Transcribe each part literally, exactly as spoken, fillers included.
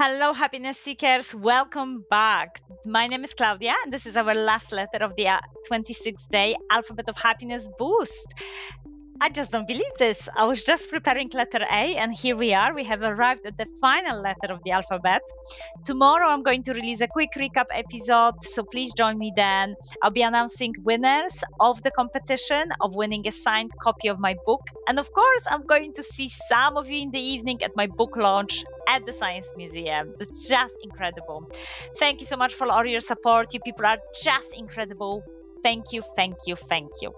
Hello, happiness seekers. Welcome back. My name is Claudia, and this is our last letter of the uh, twenty-sixth day Alphabet of Happiness Boost. I just don't believe this. I was just preparing letter A, and here we are. We have arrived at the final letter of the alphabet. Tomorrow, I'm going to release a quick recap episode, so please join me then. I'll be announcing winners of the competition of winning a signed copy of my book. And of course, I'm going to see some of you in the evening at my book launch at the Science Museum. It's just incredible. Thank you so much for all your support. You people are just incredible. Thank you, thank you, thank you.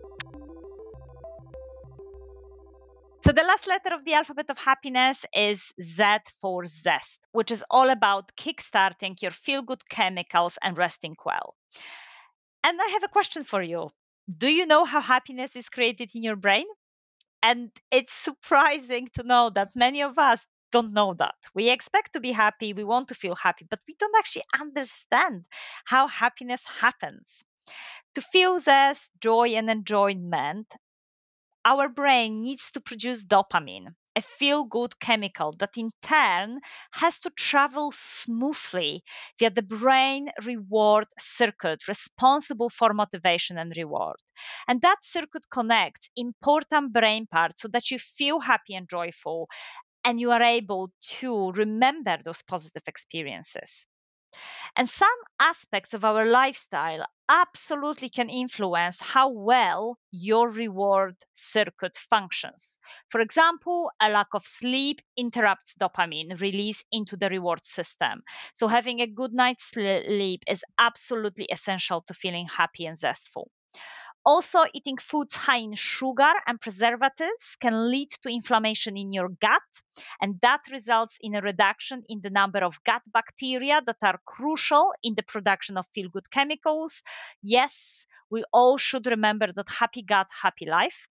So the last letter of the alphabet of happiness is Z for zest, which is all about kickstarting your feel-good chemicals and resting well. And I have a question for you. Do you know how happiness is created in your brain? And it's surprising to know that many of us don't know that. We expect to be happy, we want to feel happy, but we don't actually understand how happiness happens. To feel zest, joy, and enjoyment, our brain needs to produce dopamine, a feel good chemical that in turn has to travel smoothly via the brain reward circuit responsible for motivation and reward. And that circuit connects important brain parts so that you feel happy and joyful and you are able to remember those positive experiences. And some aspects of our lifestyle absolutely can influence how well your reward circuit functions. For example, a lack of sleep interrupts dopamine release into the reward system. So, having a good night's sleep is absolutely essential to feeling happy and zestful. Also, eating foods high in sugar and preservatives can lead to inflammation in your gut, and that results in a reduction in the number of gut bacteria that are crucial in the production of feel good chemicals. Yes, we all should remember that happy gut, happy life.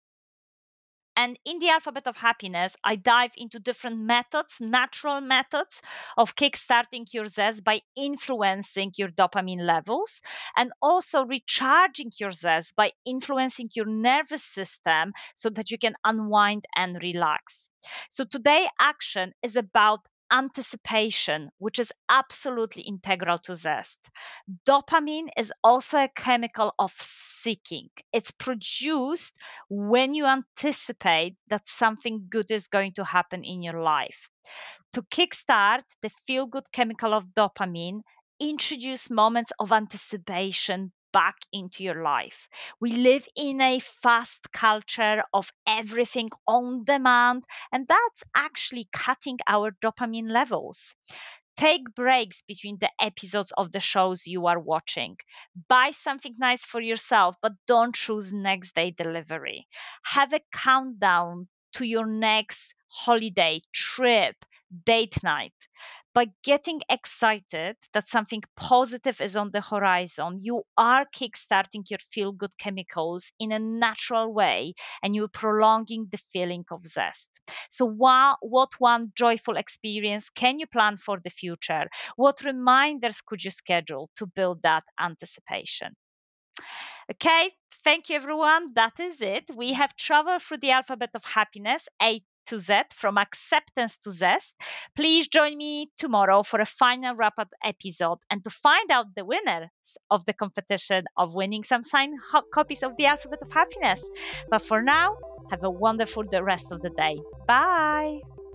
And in the alphabet of happiness, I dive into different methods, natural methods of kickstarting your zest by influencing your dopamine levels and also recharging your zest by influencing your nervous system so that you can unwind and relax. So today action is about anticipation, which is absolutely integral to zest. Dopamine is also a chemical of seeking. It's produced when you anticipate that something good is going to happen in your life. To kickstart the feel good chemical of dopamine, introduce moments of anticipation back into your life. We live in a fast culture of everything on demand, and that's actually cutting our dopamine levels. Take breaks between the episodes of the shows you are watching. Buy something nice for yourself, but don't choose next day delivery. Have a countdown to your next holiday, trip, date night. By getting excited that something positive is on the horizon, you are kickstarting your feel good chemicals in a natural way and you're prolonging the feeling of zest. So, wha- what one joyful experience can you plan for the future? What reminders could you schedule to build that anticipation? Okay, thank you everyone. That is it. We have traveled through the alphabet of happiness, A to Z, from acceptance to zest. Please join me tomorrow for a final wrap up episode and to find out the winners of the competition of winning some signed ho- copies of the alphabet of happiness. But for now, have a wonderful the rest of the day. Bye.